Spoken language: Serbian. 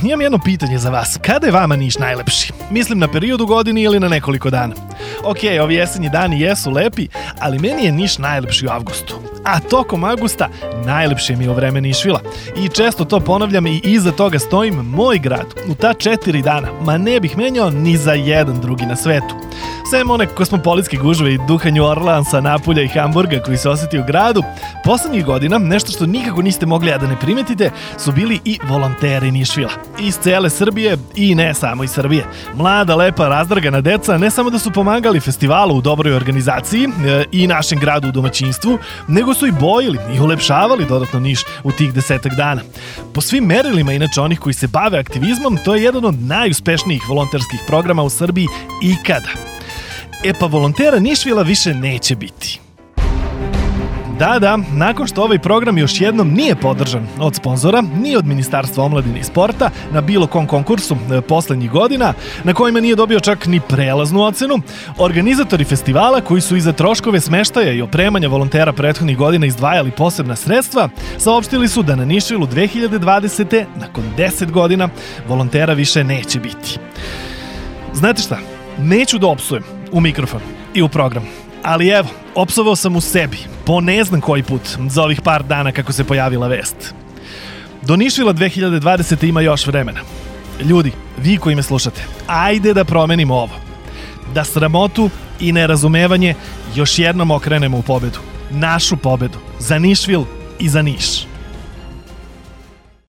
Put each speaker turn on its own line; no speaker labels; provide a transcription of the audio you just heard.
imam jedno pitanje za vas. Kada je vama Niš najlepši? Mislim na period u godini ili na nekoliko dana. Ok, ovi jesenji dani jesu lepi, ali meni je Niš najlepši u avgustu. A tokom avgusta najlepše mi je u vreme Nišvila. I često to ponavljam i iza toga stojim. Moj grad u ta 4 dana, ma ne bih menjao ni za jedan drugi na svetu. Sem one kosmopolitske gužve i duha New Orleansa, Napulja i Hamburga koji se osjeti u gradu, poslednjih godina, nešto što nikako niste mogli da ne primetite, su bili i volonteri Nišvila. Iz cele Srbije i ne samo iz Srbije. Mlada, lepa, razdragana deca ne samo da su pomagali festivalu u dobroj organizaciji i našem gradu u domaćinstvu, nego su i bojili i ulepšavali dodatno Niš u tih 10 dana. Po svim merilima, inače onih koji se bave aktivizmom, to je jedan od najuspešnijih volonterskih programa u Srbiji ikada. E pa volontera Nišvila više neće biti. Da, nakon što ovaj program još jednom nije podržan od sponzora, ni od Ministarstva omladine i sporta, na bilo kom konkursu poslednjih godina, na kojima nije dobio čak ni prelaznu ocenu, organizatori festivala koji su i za troškove smeštaja i opremanja volontera prethodnih godina izdvajali posebna sredstva, saopštili su da na Nišvilu 2020. nakon 10 godina volontera više neće biti. Znate šta? Neću da opsujem u mikrofon i u program. Ali evo, opsovao sam u sebi, po ne znam koji put, za ovih par dana kako se pojavila vest. Do Nišvila 2020. ima još vremena. Ljudi, vi koji me slušate, ajde da promenimo ovo. Da sramotu i nerazumevanje još jednom okrenemo u pobedu. Našu pobedu. Za Nišvil i za Niš.